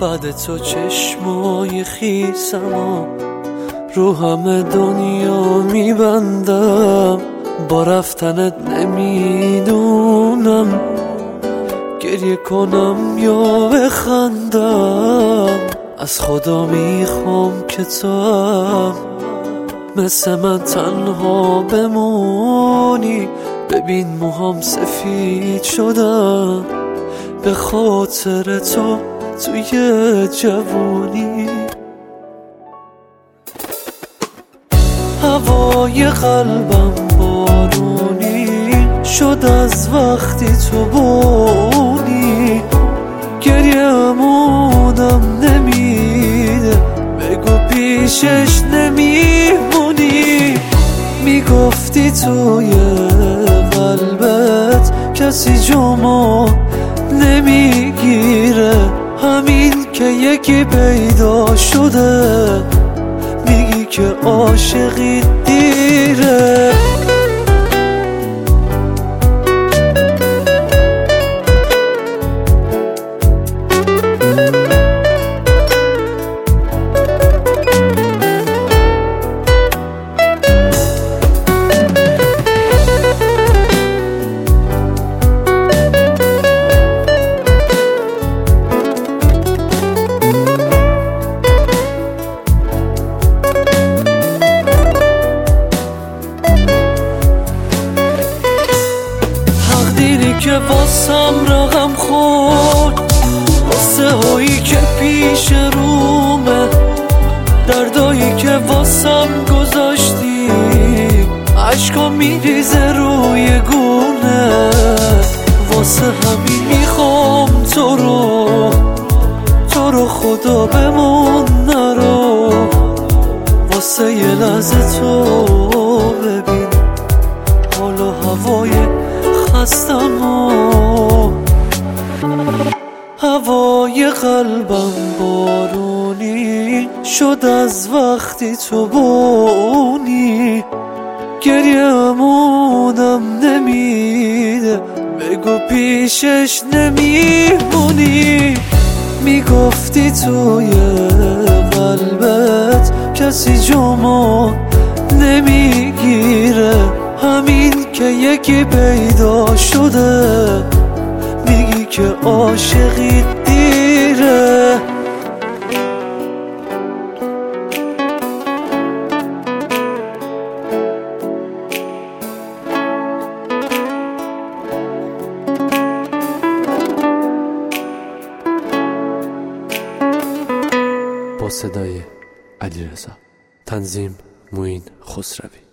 بعد تو چشمای خیسم و رو همه دنیا میبندم. با رفتنت نمیدونم گریه کنم یا بخندم. از خدا میخوام که تو هم مثل من تنها بمونی. ببین موهام سفید شدم به خاطر تو توی جوونی. هوای قلبم بارونی شد از وقتی تو بونی. گریه‌مونم نمیده بگو پیشش نمیمونی. میگفتی توی قلبت کسی جامو نمیگیره، همین که یکی پیدا شده میگی که عاشقی دیره. که واسم رقم خورد، واسه هایی که پیش رومه، دردایی که واسم گذاشتی عشقا میریزه روی گونه. واسه همین میخوام تو رو خدا بمون نرو. واسه یه لحظه تو ببین حال و هوای خستم و هوای قلبم بارونی شد از وقتی تو بونی. گریه‌مونم نمیده بگو پیشش نمیمونی. میگفتی توی قلبت کسی جامو نمیگیره، همین که یکی پیدا شده میگی که عاشقی دیره. با صدای علیرضا، تنظیم موین خسروی.